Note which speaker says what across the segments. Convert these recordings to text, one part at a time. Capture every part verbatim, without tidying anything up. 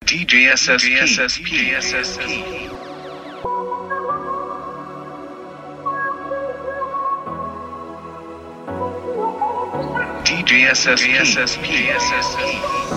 Speaker 1: D J S S P, S S P, S S P. D J S S P, S S P, S S P.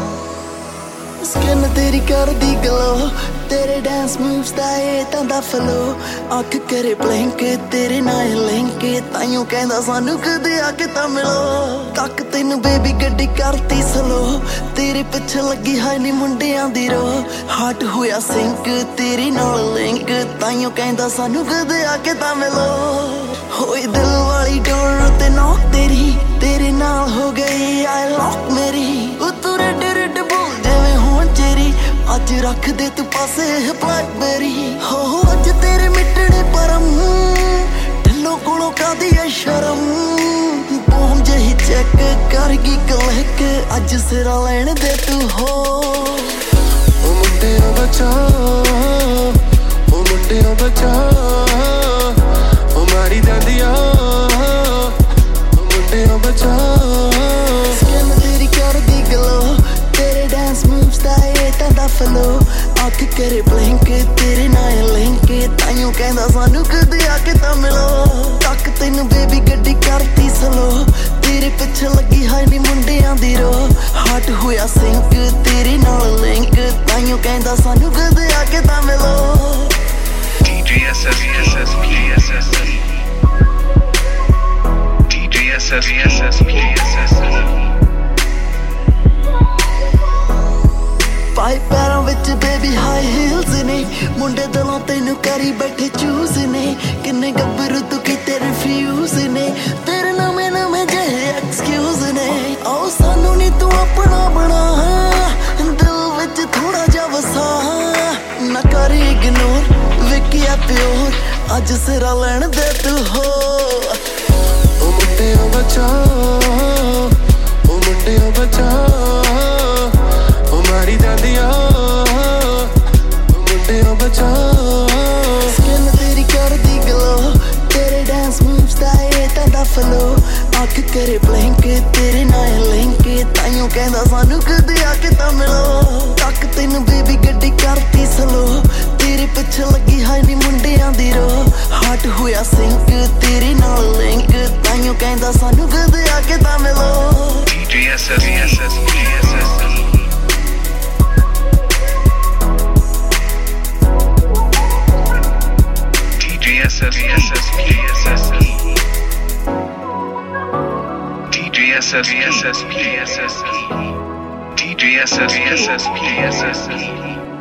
Speaker 2: Skin तेरी कर दी glow, तेरे dance moves दा ये Tanda flow, आँख करे blink तेरे नाल link, ताइयों कहंदा सानू कदे आके तां मिलो, तक तैनू baby गड्डी करती slow, तेरे पिछे लगी हाय नी मुंडियां दी रो, heart होया sync तेरे नाल link, ताइयों कहंदा सानू कदे आके तां मिलो, होई दिल वाली डोर ते knock तेरी, तेरे नाल हो गई I lock मेरी, तू रेड रेड बोल जिवें होण चेरी, अज रख दे तू पासे ब्लैकबेरी, हो अज तेरे मिटने परम, ढिल्लों कोलों कादी है शर्म, बूम जही चेक करगी क्लिक, अज सिरा लैण दे तू हो।
Speaker 3: ओ मुंडिया बचा, ओ मुंडिया बचा, ओ मारी दादिया, ओ मुंडिया बचा।
Speaker 2: Skin तेरी कर दी glow, तेरे dance moves दा ये तांदा flow, आँख करे blink तेरे नाल link, ताइयों कहंदा सानू कदे आके तां मिलो, तक तैनू baby गड्डी करती slow, तेरे पिछे लगी हाय नी मुंडियां दी रो, heart होया sync तेरे नाल link, ताइयों कहंदा सानू कदे आके तां मिलो।
Speaker 1: D J S S P, S S P, S S P. D J S S P, S S P, S S P.
Speaker 2: पाई पैरों विच बेबी हाई हील्स ने, मुंडे दिलों तैनू करी बैठे चूज ने, किन्ने गब्बरू तू कीते रिफ्यूज ने, तेरे नਵੇਂ नਵੇਂ ਜਿਹੇ एक्सक्यूज ने, आओ सानू नी तू अपना बना, दिल विच थोड़ा जा वसा, ना कर इग्नोर विकिया प्योर, अज सिरा लैण दे तू हो।
Speaker 3: ओ मुंडिया बचा, ओ मुंडिया बचा, ओ मारी दादिया, ओ मुंडिया बचा।
Speaker 2: Skin तेरी कर दी glow, तेरे dance moves दा ये तांदा flow, आँख करे blink तेरे नाल link, ताइयों कहंदा सानू कदे आके तां मिलो, तक तैनू baby गड्डी करती slow, तेरे पिछे लगी हाय नी मुंडियां दी रो, heart होया sync तेरे नाल link, ताइयों कहंदा सानू कदे आके तां मिलो।
Speaker 1: D J S S P, S S P, S S P. D J S S P, S S P, S S P. D J S S P, S S P, S S P. D J S S P, S S P, S S P.